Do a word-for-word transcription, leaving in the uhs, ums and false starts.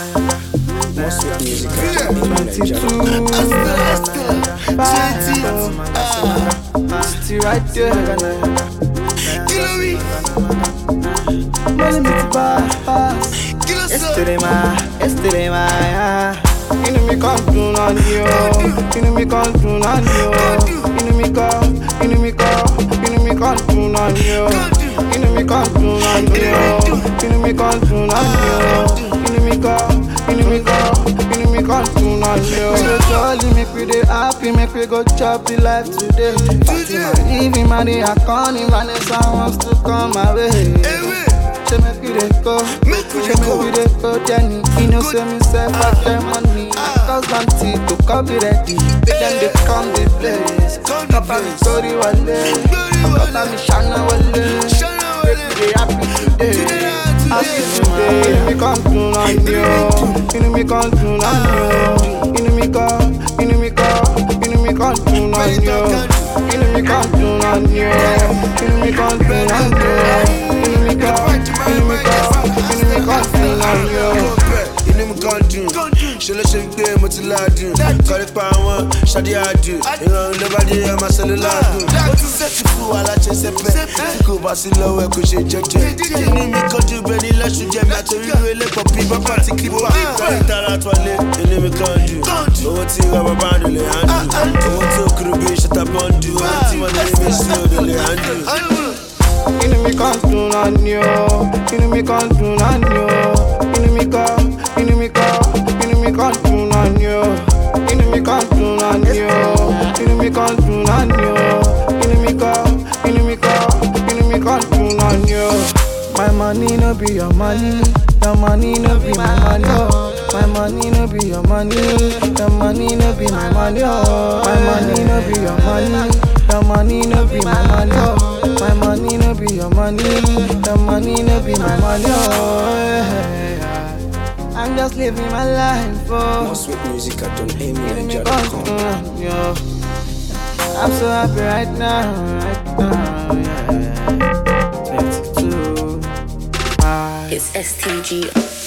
More sweet music. twenty-two. Still right there. Money me to pass. Yesterday ma, yesterday ma, yeah. You know me come to none yo. You know me come to none yo. You know me come, you know me come, you know me come to none yo. You know me come to none yo. You know me come to none yo. You know me come, you know me come, you know me come to none yo. So jolly, make we dey happy, make we go chop the life today. Fatima, living money, I can't even Vanessa wants to come my way. She make we dey go, she make we dey go, Jenny. You know, say me say fuck them money. Cause one tea to copy ready. Then they come the place. Papa me sorry wale, Papa me shana wale. Make we happy today, happy today. You know me come to none yo, you know me come to none yo. You know me come, you know me come, you know me come to none yo. You know me come to none yo, you know me come to none yo. You know me come. Inú mi kan dùn, ṣe ló ṣe ń gbé mo ti ládùn. Kọ́rí pa àwọn ṣáde àdùn, ìrọ̀rùn ló bá dé ọmọ sẹ́lẹ̀ ládùn. Ó ti sẹ́tù fún wa láti ẹsẹ̀ pẹ́, tí kò bá sí lọ́wọ́ ẹ kò ṣe jẹ́jẹ́. Inú mi kan dùn bẹ́ẹ̀ ni lẹ́sùn jẹ́ mi àtòrí ìwé lẹ́pọ̀ bí bàbá ti kí pa. Kọ́rí tara tọ́lé, inú mi kan dùn. Owó tí rọ́bà bá ń lè hàn dùn. Owó tí ó kúrò bí ṣọta bọ́ǹdù. Owó tí wọ́n ní mi sí òdò lè hàn dùn. You know me come to none yo. You know me come to none yo. You know me come, you know me come, you know me come to none yo. You know me come to none yo. You know me come to none yo. You know me come, you know me come, you know me come to none yo. My money no be your money, your money no be my money. Oh. My money no be your money, your money no be my money. Oh. My money no be your money, your money no be my money. Oh. My money no be your money, your money no be my money. Oh, yeah. I'm just living my life. Oh. More sweet music at Don Amy Give and me Jada dot com. constant, yo. I'm so happy right now, right now, yeah. twenty-two. It's S T G.